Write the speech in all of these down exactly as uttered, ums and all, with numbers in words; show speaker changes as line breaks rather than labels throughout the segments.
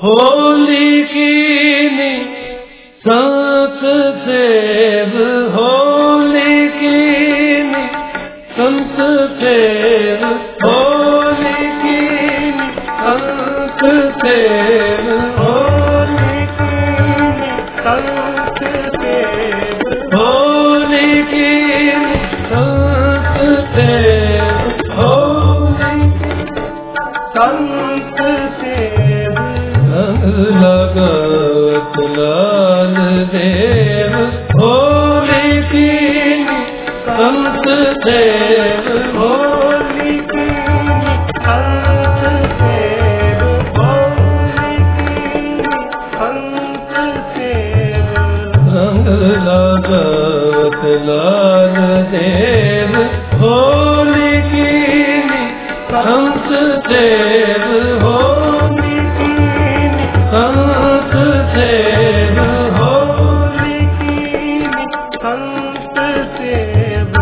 होली कीनी संत देव, होली कीनी संत देव, होली कीनी संत देव, होली कीनी संत देव, होली कीनी संत देव, होली संत देव। रंग लगावत लाल देव, होली कीनी संत देव, होली कीनी संत देव, होली कीनी संत देव। रंग लगावत लाल देव, होली कीनी संत देव, होली कीनी संत देव, होली कीनी संत देव।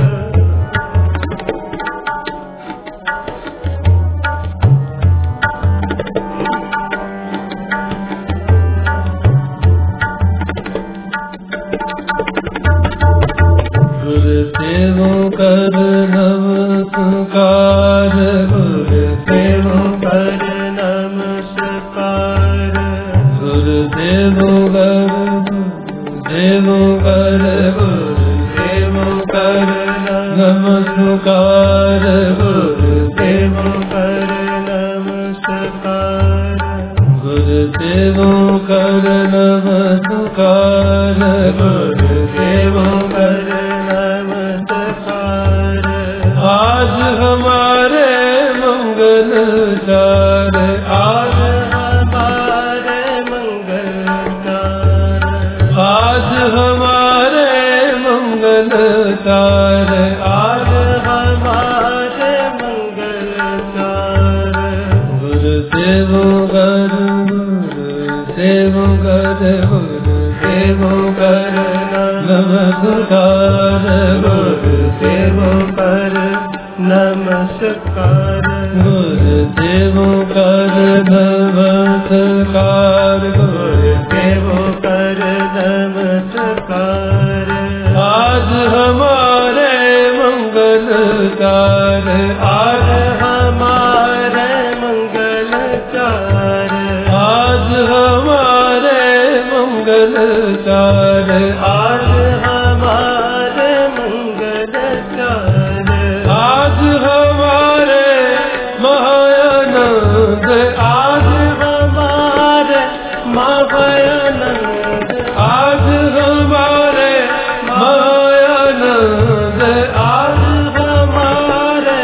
गुरुदेवों कर नमस्कार, गुरुदेवों कर नमस्कार, गुरुदेवों कर गुरुदेवों कर गुरुदेवों कर नमस्कार, गुरुदेवों कर नमस्कार, गुरुदेवों कर नमस्कार, गुरुदेवों कर नमस्कार। आज हमारे मंगल चार, आज हमारे मंगल चार, आज हमारे मंगल चार, आज हमारे मंगल चार। गुरुदेवों कर गुरुदेवों कर गुरुदेवों कर नमस्कार, गुरुदेवों कर नमस्कार, गुरुदेवों कर नमस्कार, गुरुदेवों कर नमस्कार। आज हमारे मंगल चार, आज हमारे मंगल चार, आज हमारे मंगल चार, आज हमारे मंगल चार। आज हमारे महायानंद, आज हमारे महायानंद, आज हमारे महायानंद, आज हमारे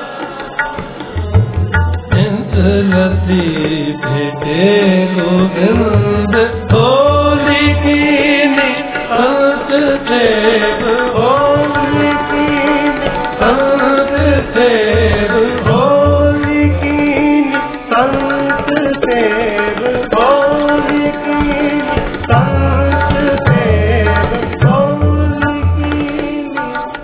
इंद्रलती भेटे गोविंद, होली कीनी संत देव, होली कीनी संत देव, होली कीनी संत देव, होली कीनी संत देव, होली कीनी।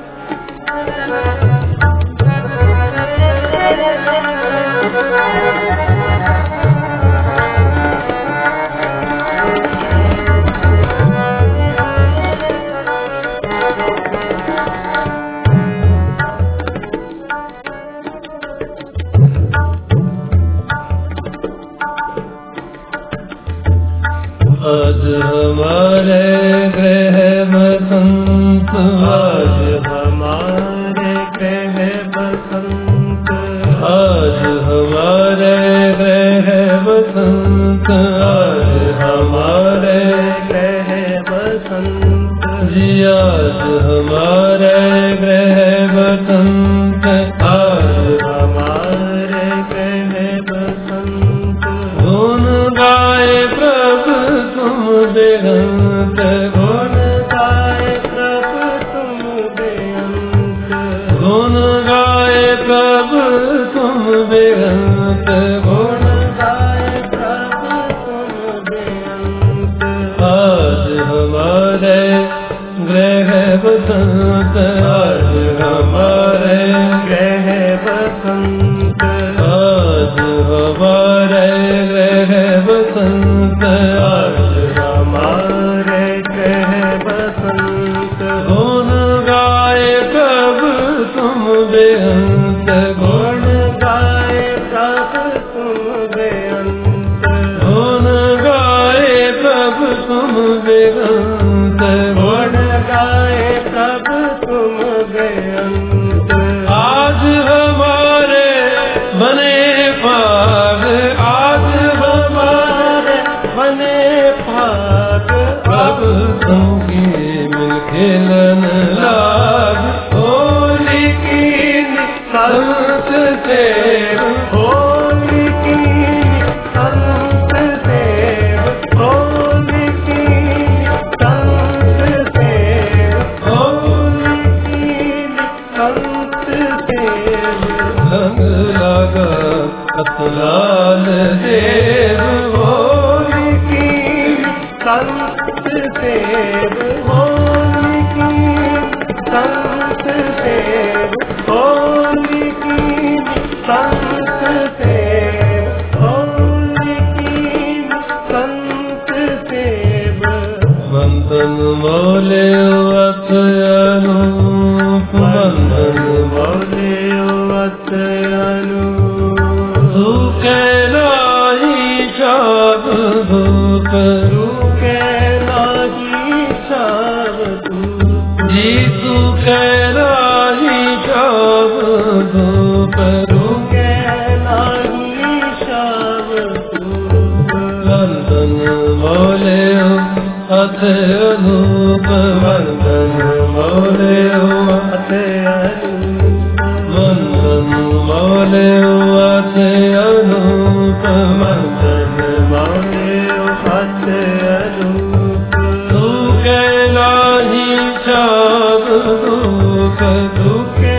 आज हमारे ग्रह बसंत, आज हमारे ग्रह बसंत, आज हमारे ग्रह बसंत, आज हमारे ग्रह बसंत जी, आज हमारे ग्रह बसंत, आज हमारे ग्रह बसंत। गुण गाए प्रभु तुम बेअंत, गुण गाए प्रभु तुम बेअंत, गुण गाए प्रभु तुम बेअंत, गुण गाए प्रभु तुम बेअंत। आज हमारे ग्रह बसंत, आज हमारे ग्रह बसंत, आज हमारे ग्रह बसंत। बसंत आज हमारे कह बसंत गुण गाए कब तुम बेअंत गुण गाए कब तुम बेअंत गुण गाए कब तुम बेअंत गुण गाए कब तुम बेअंत आज हमारे बने भाग आज हमारे बने भाग अब तुमकी मिल खेलन लाग होली की संत सेव होली की संत सेव होली की संत सेव होली की संत सेव संग लगा अतुलाल देव होली की संत सेव होली की संत सेव होली की संत सेव होली की संत सेव मंथन मोले अत अनूप मंथन मोले अत अनूप तू कैलाही छाप धूप तू कैलाही छाप धूप जी तू कैलाही छाप धूप तू कैलाही छाप धूप वंदन मोले अथ अनूप वंदन मोले अथ अनूप वंदन मोले अथ अनूप वंदन मोले अथ अनूप तू कैलाही छाप धूप तू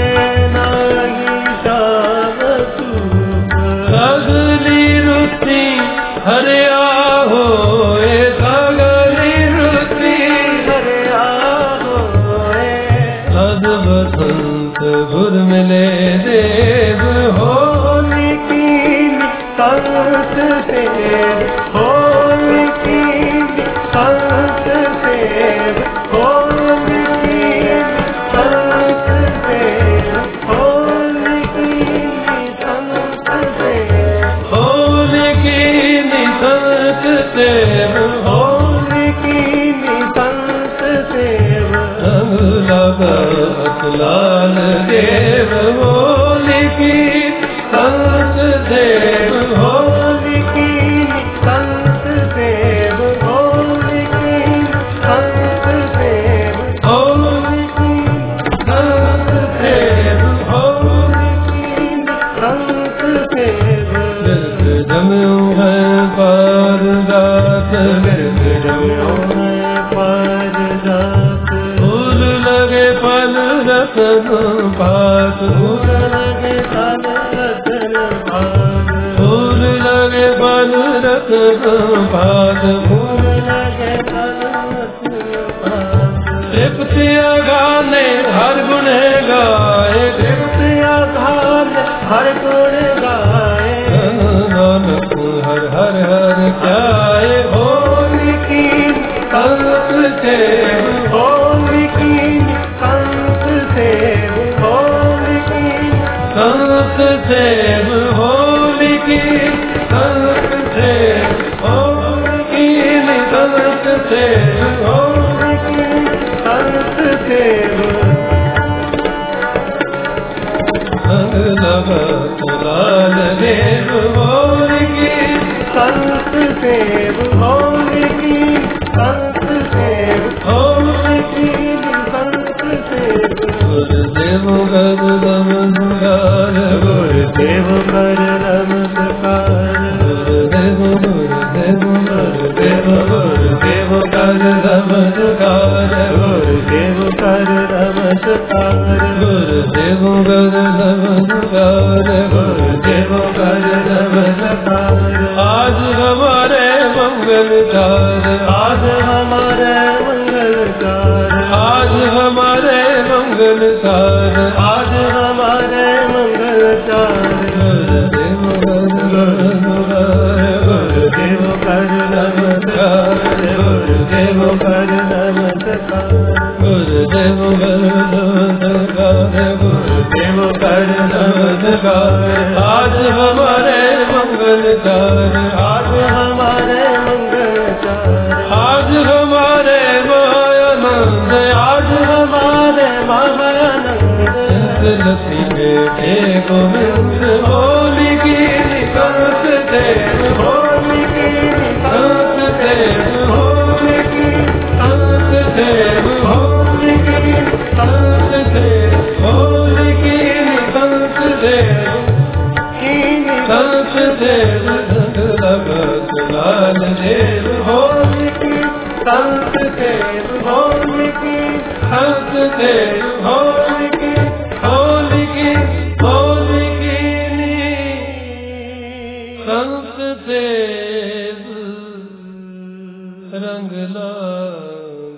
कैलाही छाप धूप सगली रुचि हरिया होए सगली रुचि हरिया होए सद बसंत गुर मिले देव होली की संत सेव होली की संत सेव होली की संत सेव होली की संत सेव होली की संत सेव होली की संत सेव संग लगा अतुलाल देव होली की संत सेव होली की संत सेव होली की संत सेव होली की संत सेव होली की संत सेव बिरक जम्यो है पार जात बिरक जम्यो है पार जात फूल लगे फल रतन पात फूल लगे फल रतन पात फूल लगे फल रतन पात फूल लगे फल रतन पात तृप्तिया गाने हर गुण गाए तृप्तिया गाने हर गुण गाए नानक हर हर हर ध्याए होली की संत सेव होली की संत सेव होली की संत सेव होली की संत सेव होली की संत सेव होली की संत सेव संग लगा तुलाल देव होली की संत सेव होली की संत सेव होली की संत सेव गुरुदेव कर नमस्कार गुरुदेव कर नमस्कार गुरुदेव गुरुदेव गुरुदेव गुरुदेव कर नमस्कार गुरुदेव कर नमस्कार गुरुदेव कर नमस्कार गुरुदेव कर नमस्कार आज हमारे मंगल चार आज हमारे मंगल चार आज हमारे मंगल चार आज हमारे मंगल चार गुरुदेव कर गुरुदेव कर गोविंद होली की कंस देव होली की कंस देव होली की कंस देव होली की कंस देव होली की कंस देव कंस देव भगत लाल देव होली की कंस देव होली की कंस देव होली की होली की होली की कंस देव रंग लाल